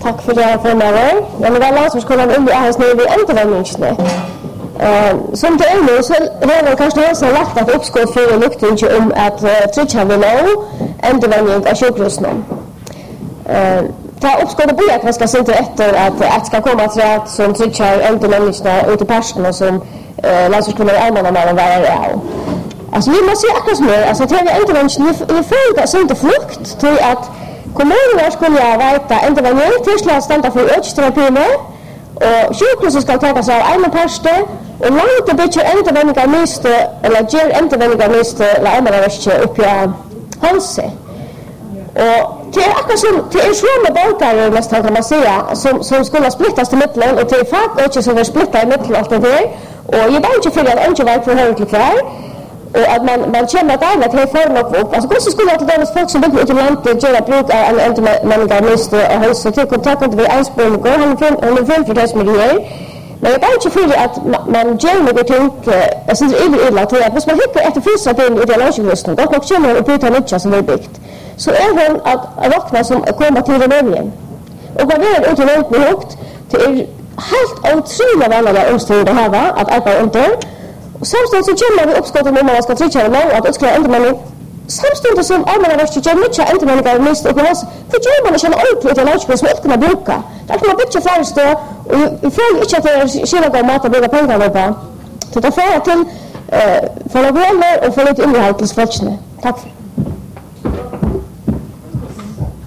Tack för det för mig. Jag vill alla som skulle in i hans nu vi ändrar som det är nu så har det kanske nästan lagt att uppskott för lukten om att trycka vi lov ändring av sjukhusnum. Ta uppskott och börja kanske sen efter att ska komma till att som trycker ändringarna ut i parsten och som landsortskunniga allmänna man vara av. Alltså vi måste ju akkurat med alltså det är ändringarna i förra så inte flukt till att kommunerna skulle jag veta ändringarna till att stanna för ökterapin och sjukhuset ska ta sig av en parste och långt det blir ändringar miste eller ger ändringar miste eller allmänna verksamhet upp i halsen. Och det är akkurat som det är så med båtar nästan kan man säga som skulle splittas till mitten och det är fack och som är splittat i mitten allt det där och jag bara inte för att inte vara för högt kvar och att man känner att alla det får något upp alltså så skulle det där folk som bor ute i landet göra bruk av en ändringarmiste och hälsa till kontakt med ansvarig går han för det som är det men jag bara inte för att man gör något jag syns illa till att hvis man hittar efter första den ideologiska lösningen då också känner upp utan mycket som är byggt så är hon att vakna som kommer till Rumänien och vad är ute i landet högt det är helt otroligt vanliga omständigheter här va att arbeta under och samtidigt så känner vi uppskottet när man ska trycka lov att det ska ändra man samtidigt som allmänna verksamhet gör mycket ändra man går mest och vad för gör man inte en ordentlig ideologisk som inte kan bruka där kan man bygga färste och ifall inte att det är skillnad mat att bygga pengar på så det får till för att och för lite innehåll till svätsne. Tack.